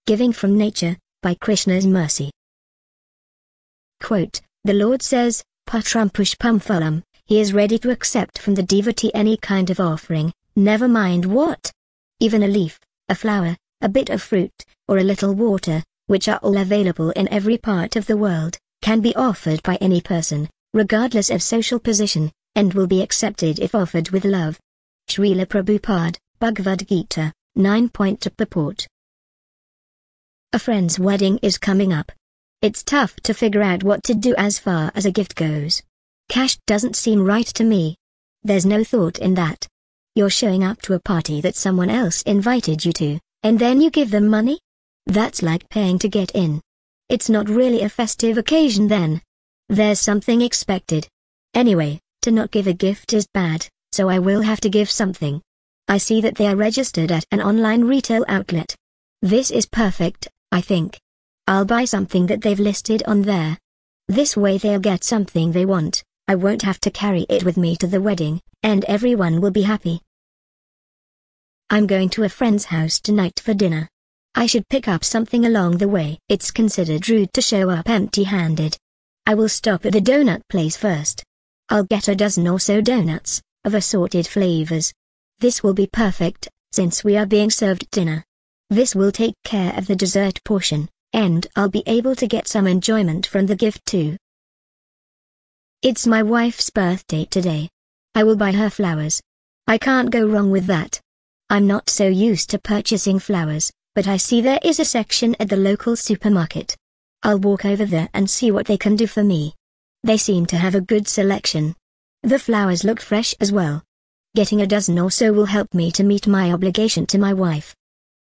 Giving from Nature, by Krishna's Mercy. Quote, the Lord says, Patram Pushpam Phalam, he is ready to accept from the devotee any kind of offering, never mind what. Even a leaf, a flower, a bit of fruit, or a little water, which are all available in every part of the world, can be offered by any person, regardless of social position, and will be accepted if offered with love. Srila Prabhupada, Bhagavad Gita, 9-point purport. A friend's wedding is coming up. It's tough to figure out what to do as far as a gift goes. Cash doesn't seem right to me. There's no thought in that. You're showing up to a party that someone else invited you to, and then you give them money? That's like paying to get in. It's not really a festive occasion then. There's something expected. Anyway, to not give a gift is bad, so I will have to give something. I see that they are registered at an online retail outlet. This is perfect, I think. I'll buy something that they've listed on there. This way they'll get something they want, I won't have to carry it with me to the wedding, and everyone will be happy. I'm going to a friend's house tonight for dinner. I should pick up something along the way. It's considered rude to show up empty-handed. I will stop at the donut place first. I'll get a dozen or so donuts, of assorted flavors. This will be perfect, since we are being served dinner. This will take care of the dessert portion, and I'll be able to get some enjoyment from the gift too. It's my wife's birthday today. I will buy her flowers. I can't go wrong with that. I'm not so used to purchasing flowers, but I see there is a section at the local supermarket. I'll walk over there and see what they can do for me. They seem to have a good selection. The flowers look fresh as well. Getting a dozen or so will help me to meet my obligation to my wife.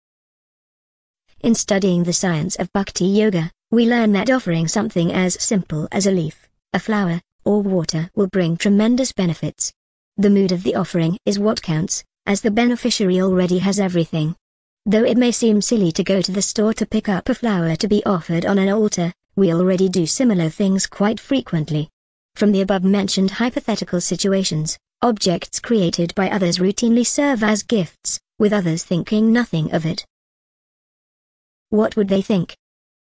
In studying the science of Bhakti Yoga, we learn that offering something as simple as a leaf, a flower, or water will bring tremendous benefits. The mood of the offering is what counts, as the beneficiary already has everything. Though it may seem silly to go to the store to pick up a flower to be offered on an altar, we already do similar things quite frequently. From the above-mentioned hypothetical situations, objects created by others routinely serve as gifts, with others thinking nothing of it. What would they think?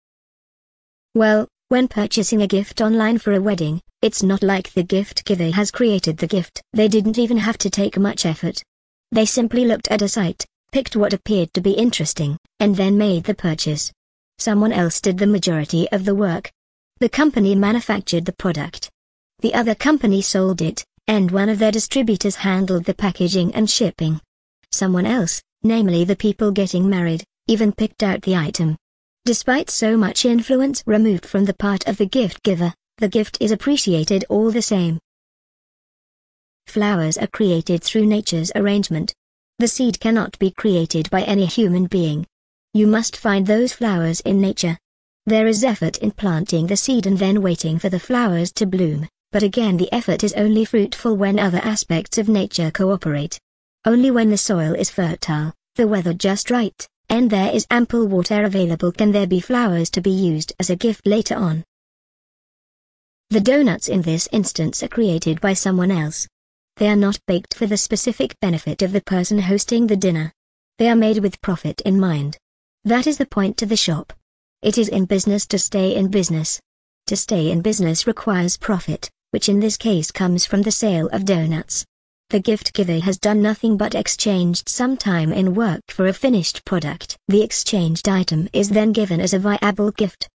Well, when purchasing a gift online for a wedding, it's not like the gift giver has created the gift. They didn't even have to take much effort. They simply looked at a site, picked what appeared to be interesting, and then made the purchase. Someone else did the majority of the work. The company manufactured the product. The other company sold it, and one of their distributors handled the packaging and shipping. Someone else, namely the people getting married, even picked out the item. Despite so much influence removed from the part of the gift giver, the gift is appreciated all the same. Flowers are created through nature's arrangement. The seed cannot be created by any human being. You must find those flowers in nature. There is effort in planting the seed and then waiting for the flowers to bloom, but again the effort is only fruitful when other aspects of nature cooperate. Only when the soil is fertile, the weather just right, and there is ample water available can there be flowers to be used as a gift later on. The donuts in this instance are created by someone else. They are not baked for the specific benefit of the person hosting the dinner. They are made with profit in mind. That is the point to the shop. It is in business to stay in business. To stay in business requires profit, which in this case comes from the sale of donuts. The gift giver has done nothing but exchanged some time in work for a finished product. The exchanged item is then given as a viable gift.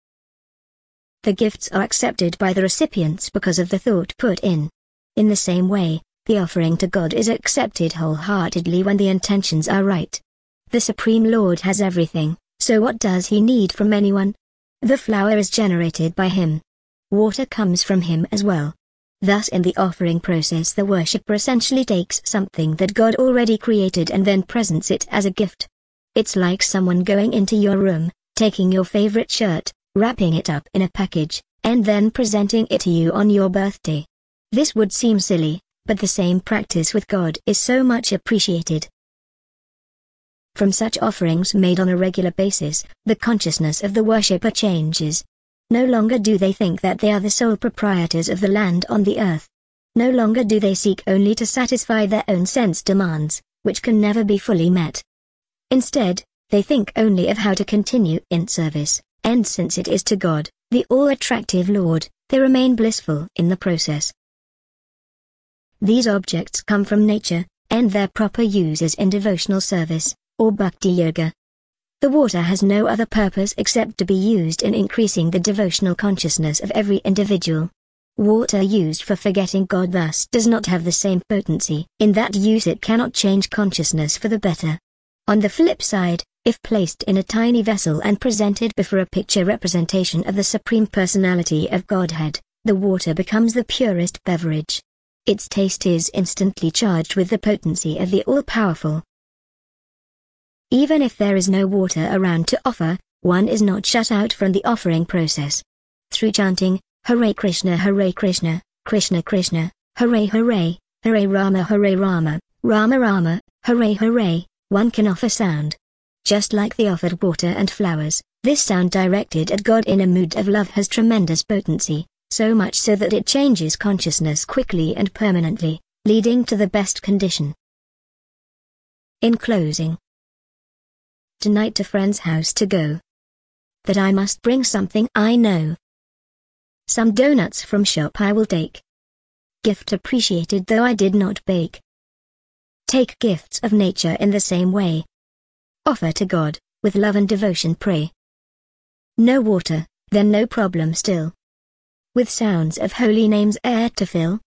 The gifts are accepted by the recipients because of the thought put in. In the same way, the offering to God is accepted wholeheartedly when the intentions are right. The Supreme Lord has everything, so what does he need from anyone? The flower is generated by him. Water comes from him as well. Thus in the offering process the worshipper essentially takes something that God already created and then presents it as a gift. It's like someone going into your room, taking your favorite shirt, wrapping it up in a package, and then presenting it to you on your birthday. This would seem silly, but the same practice with God is so much appreciated. From such offerings made on a regular basis, the consciousness of the worshipper changes. No longer do they think that they are the sole proprietors of the land on the earth. No longer do they seek only to satisfy their own sense demands, which can never be fully met. Instead, They think only of how to continue in service, and since it is to God, the all-attractive Lord, they remain blissful in the process. These objects come from nature, and their proper use is in devotional service, or bhakti yoga. The water has no other purpose except to be used in increasing the devotional consciousness of every individual. Water used for forgetting God thus does not have the same potency. In that use it cannot change consciousness for the better. On the flip side, if placed in a tiny vessel and presented before a picture representation of the Supreme Personality of Godhead, the water becomes the purest beverage. Its taste is instantly charged with the potency of the all-powerful. Even if there is no water around to offer, one is not shut out from the offering process. Through chanting, Hare Krishna, Krishna Krishna, Hare Hare, Hare Rama, Rama Rama, Hare Hare, one can offer sound. Just like the offered water and flowers, this sound directed at God in a mood of love has tremendous potency, so much so that it changes consciousness quickly and permanently, leading to the best condition. In closing, tonight to friend's house to go. That I must bring something I know. Some donuts from shop I will take. Gift appreciated though I did not bake. Take gifts of nature in the same way. Offer to God, with love and devotion pray. No water, then no problem still. With sounds of holy names air to fill.